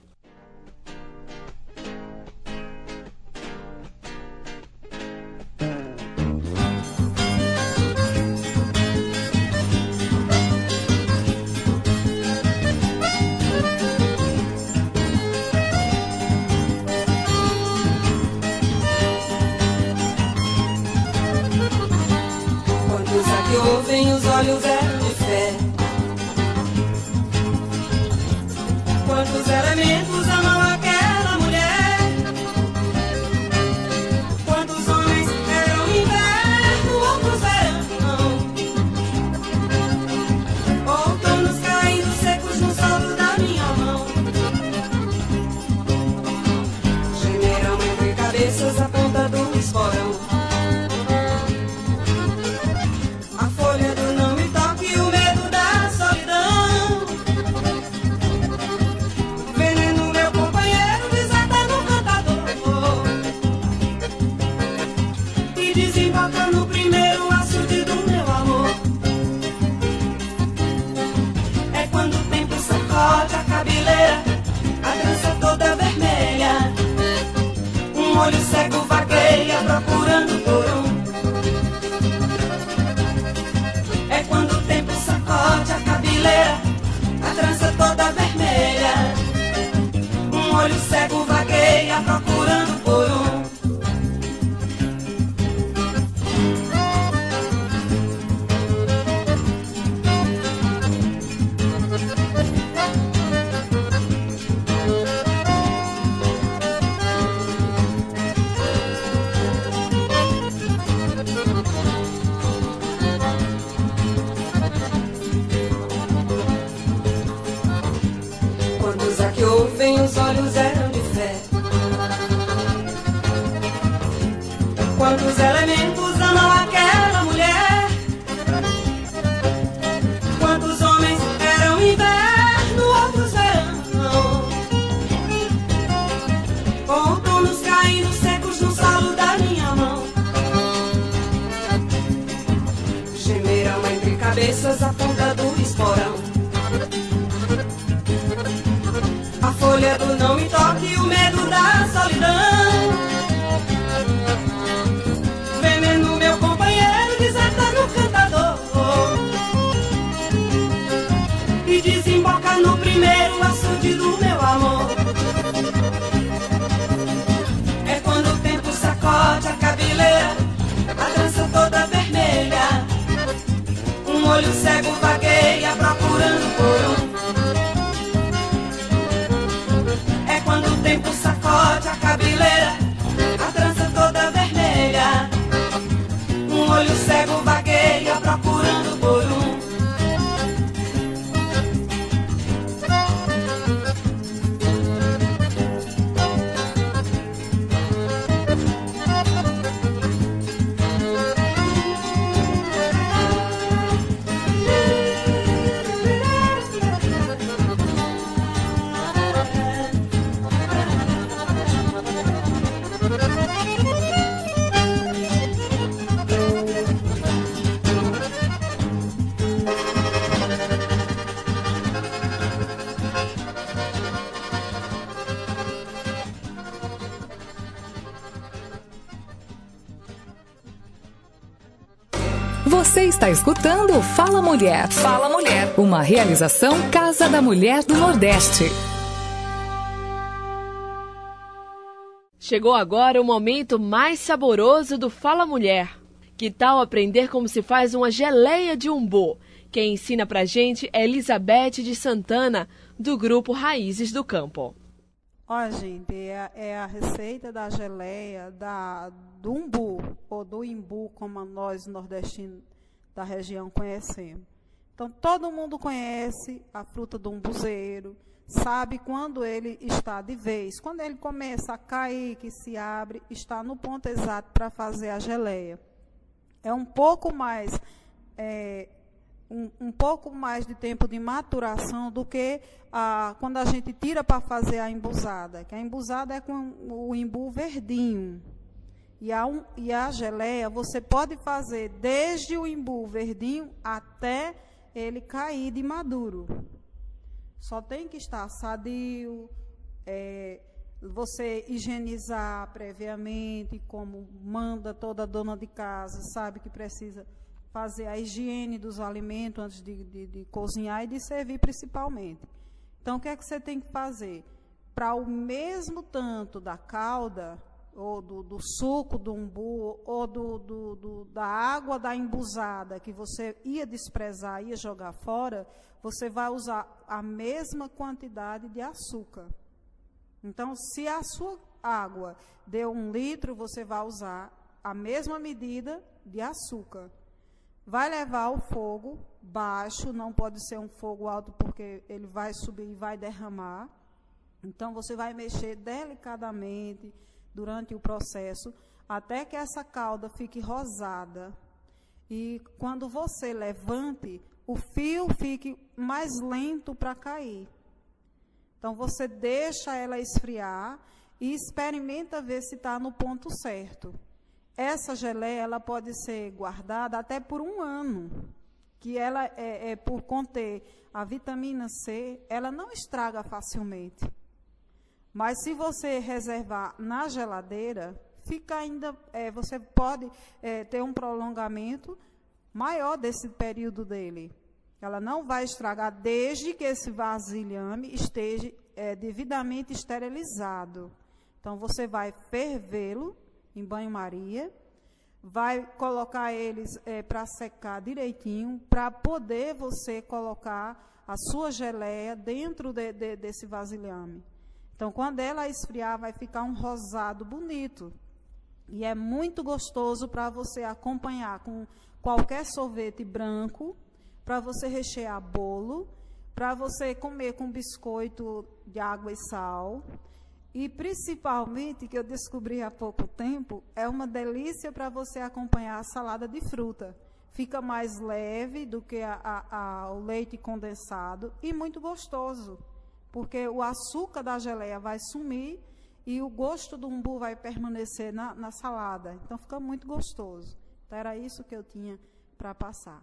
O: Ouvem os olhos eram de fé. Quantos elementos amam aquela mulher? Quantos homens eram inverno, outros verão. Outonos caindo secos no solo da minha mão. Gemeram entre cabeças a ponta do esporão. Olho cego vagueia procurando por um. É quando o tempo sacode a cabeleira, a trança toda vermelha. Um olho cego vagueia procurando por um. Os olhos eram de fé. Quantos elementos amam aquela mulher? Quantos homens eram inverno, outros verão. Outonos caindo secos no solo da minha mão. Gemeram entre cabeças a ponta do esporão. A folha do não me toque, o medo da solidão. Veneno, meu companheiro, desata no cantador e desemboca no primeiro açude do meu amor. É quando o tempo sacode a cabeleira, a trança toda vermelha. Um olho cego vagueia procurando por um. Quando o tempo sacode a cabeleira, a trança toda vermelha. Um olho cego vagueia procurando por um.
A: Você está escutando Fala Mulher. Fala Mulher. Uma realização Casa da Mulher do Nordeste.
C: Chegou agora o momento mais saboroso do Fala Mulher. Que tal aprender como se faz uma geleia de umbu? Quem ensina pra gente é Elizabeth de Santana, do grupo Raízes do Campo.
P: Olha, gente, é a receita da geleia do umbu, ou do imbu, como nós nordestinos da região conhecemos. Então, todo mundo conhece a fruta do umbuzeiro, sabe quando ele está de vez. Quando ele começa a cair, que se abre, está no ponto exato para fazer a geleia. É um pouco mais um pouco mais de tempo de maturação do que quando a gente tira para fazer a embusada. Que a embusada é com o imbu verdinho. E a geleia você pode fazer desde o imbu verdinho até ele cair de maduro. Só tem que estar sadio, você higienizar previamente, como manda toda dona de casa, sabe que precisa fazer a higiene dos alimentos antes de cozinhar e de servir principalmente. Então, o que é que você tem que fazer? Para o mesmo tanto da calda, ou do suco do umbu, ou da água da embusada que você ia desprezar, ia jogar fora, você vai usar a mesma quantidade de açúcar. Então, se a sua água deu 1 litro, você vai usar a mesma medida de açúcar. Vai levar ao fogo baixo, não pode ser um fogo alto, porque ele vai subir e vai derramar. Então, você vai mexer delicadamente durante o processo, até que essa calda fique rosada. E quando você levante, o fio fique mais lento para cair. Então, você deixa ela esfriar e experimenta ver se está no ponto certo. Essa geleia ela pode ser guardada até por 1 ano, que ela, por conter a vitamina C, ela não estraga facilmente. Mas se você reservar na geladeira, fica ainda, você pode ter um prolongamento maior desse período dele. Ela não vai estragar desde que esse vasilhame esteja devidamente esterilizado. Então, você vai fervê-lo em banho-maria, vai colocar eles para secar direitinho, para poder você colocar a sua geleia dentro desse vasilhame. Então, quando ela esfriar, vai ficar um rosado bonito. E é muito gostoso para você acompanhar com qualquer sorvete branco, para você rechear bolo, para você comer com biscoito de água e sal. E, principalmente, que eu descobri há pouco tempo, é uma delícia para você acompanhar a salada de fruta. Fica mais leve do que o leite condensado e muito gostoso, porque o açúcar da geleia vai sumir e o gosto do umbu vai permanecer na salada. Então, fica muito gostoso. Então, era isso que eu tinha para passar.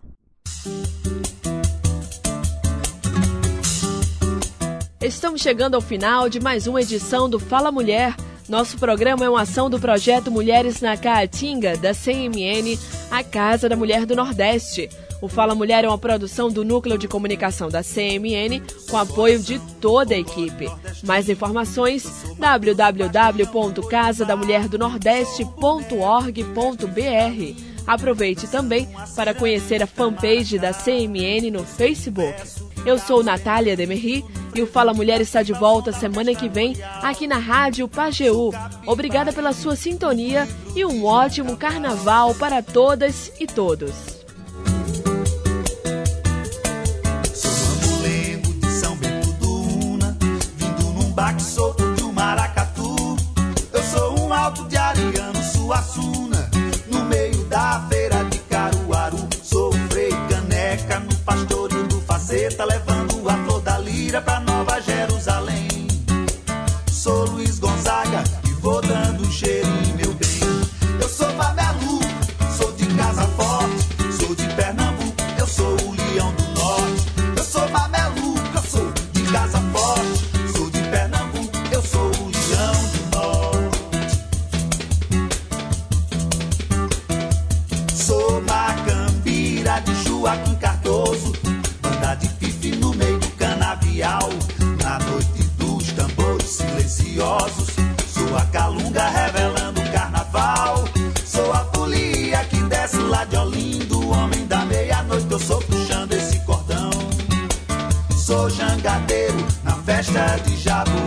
C: Estamos chegando ao final de mais uma edição do Fala Mulher. Nosso programa é uma ação do projeto Mulheres na Caatinga, da CMN, a Casa da Mulher do Nordeste. O Fala Mulher é uma produção do Núcleo de Comunicação da CMN, com apoio de toda a equipe. Mais informações, www.casadamulherdonordeste.org.br. Aproveite também para conhecer a fanpage da CMN no Facebook. Eu sou Natália Demerri e o Fala Mulher está de volta semana que vem aqui na Rádio Pajeú. Obrigada pela sua sintonia e um ótimo carnaval para todas e todos.
L: Sou mamulengo de São Bento do Una, vindo num baque solto de um maracatu. Eu sou um alto de Ariano Suassuna, no meio da feira de Caruaru. Sou Frei Caneca no pastorio do Faceta, levando a flor da lira pra Nova Jerusalém. Sou Luiz Gonzaga e vou dando um cheirinho, meu bem. Eu sou Babelu, sou de Casa Forte, sou de Pernambuco, eu sou o Leão do Norte. Eu sou Babelu, eu sou de Casa Forte, sou de Pernambuco, eu sou o Leão do Norte. Sou Macambira de Joaquim Cardoso, banda de pife no meio do canavial. Na noite dos tambores silenciosos, sou a calunga revelando o carnaval. Sou a folia que desce lá de Olinda, o homem da meia-noite, eu sou puxando esse cordão. Sou jangadeiro na festa de Jabu,